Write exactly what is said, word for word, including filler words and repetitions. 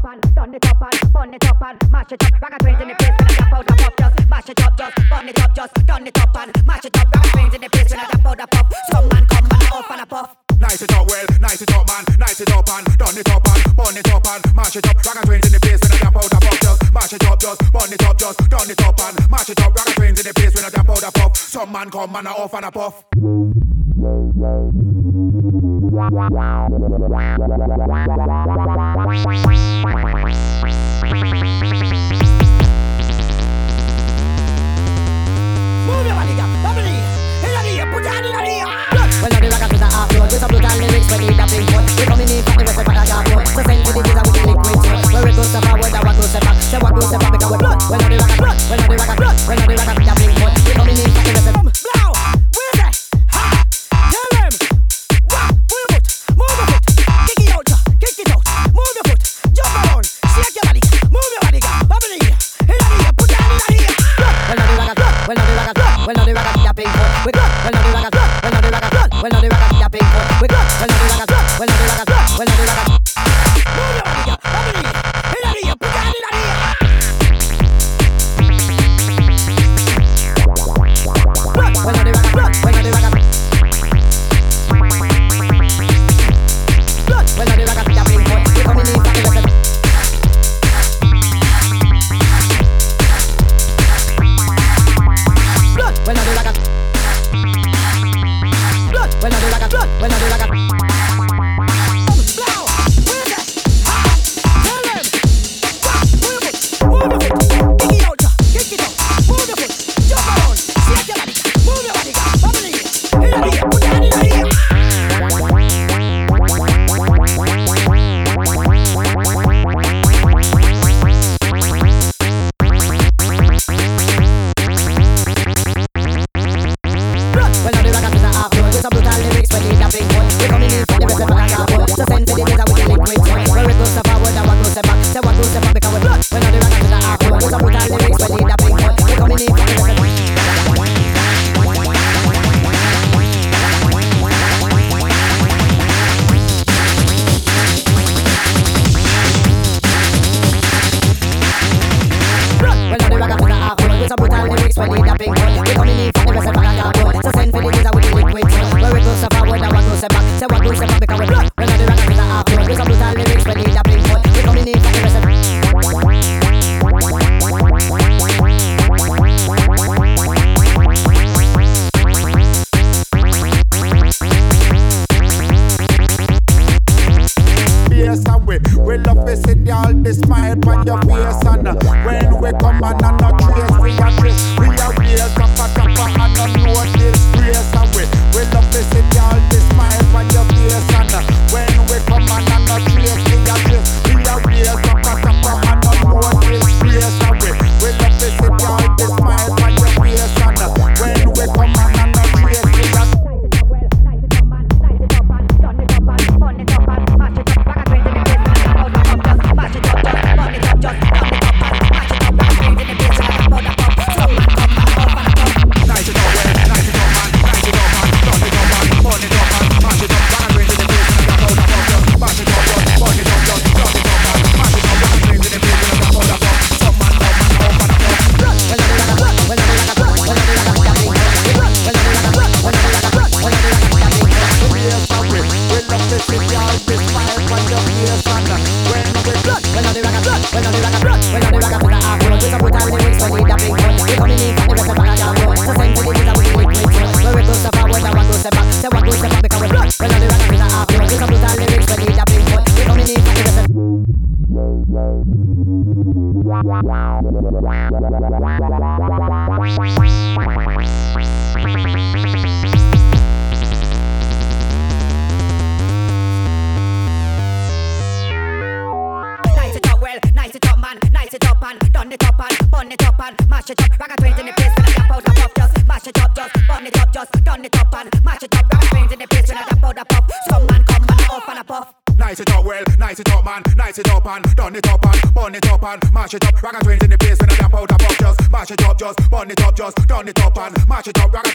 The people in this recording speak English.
and turn it up and burn it up and mash it up. Rocket brains in the place when I tap out the puff. Just mash it up, just burn it up, just turn it up and mash it up. Rocket brains in the place when I tap out the puff. Some man come and off and a puff. Nice it up well, nice it up man, nice it up and turn it up and burn it up and mash it up. Rocket brains in the place when I tap out the puff. Just mash it up, just burn it up, just turn it up and mash it up. Rocket brains in the place when I tap out the puff. Some man come and off and a puff. Move your body, girl. Bubble in the air, put your hand in the air. Well, now the rockers with the half note, with some brutal lyrics, we need a big one. We coming in from the rest of the yard, so send to the kids and we can liquid too. Where it goes to forward, and what goes to back, say what goes to back because we blood. Well, now the rockers blood, well, now the rockers blood, well, now the rockers with a big one. We coming in from the rest of the blow, where they? Ha! Tell them! Wah! Move your foot, move your foot, kick it out, kick it out, move your foot, jump around, shake your body, move your body, girl, bubble in the air, in the air, put your hand in the air. Well, now the rockers blood, well, now the rockers blood, well, now the rockers with a big one. We good, well, now the rockers blood, well, now the rockers blood, well, now the rockers with a big one. We good, well, now the rockers blood, well, now the rockers blood, well, now the rockers. Move your body, girl, bubble in the air, in the air, put your hand in the air. Blood, well, now the rockers blood, well, now the rockers. Blood, well, now the rockers with a big one. We coming in from the rest of the. Blood, well, now the rockers. Blood, well, now the rockers. Blood, well, now the rockers. Blow, where they? Ha! Tell them! Wah! Move your foot, move your foot, kick it out, kick it out, move your foot, jump around, shake your body, move your body, bubble in the air, in the air, put your hand in the air. Blood, well, now the rockers with a half note, with some brutal lyrics, we need a big one. We coming in from the rest of the yard, so send to the kids and we can liquid too. Where it goes to forward, and what goes to back, say what goes to back because we blood. Well, now the rockers with a half note, with some brutal lyrics, we need a big one. We coming in from the rest of the. Well, now the rockers with a half note, with some brutal lyrics, we need a big one. We coming in from the rest of the yard, so send for the kids and we can liquid too. Where it goes to forward, and what goes to back, say what goes to back because we blood. Well, now the rockers with a half note, with some brutal lyrics, we need a big one. We coming in from the rest of the. Yes, and we we love to see all the smile on your face, and when we come and on no trace, we are trace, we are real tapa tapa and no know this grace, and we we love to see all the smile on your face, and when we come and on no trace, we are trace, we are real tapa tapa and no know this grace, and we we love to see all the smile on your face, and when we come and on no trace, we are. Nice it up well, nice it up man, nice it up and turn it up and burn it up and mash it up. Rock and twins in the place when I jump out the box. Just mash it up, just burn it up, just turn it up and mash it up. Rock and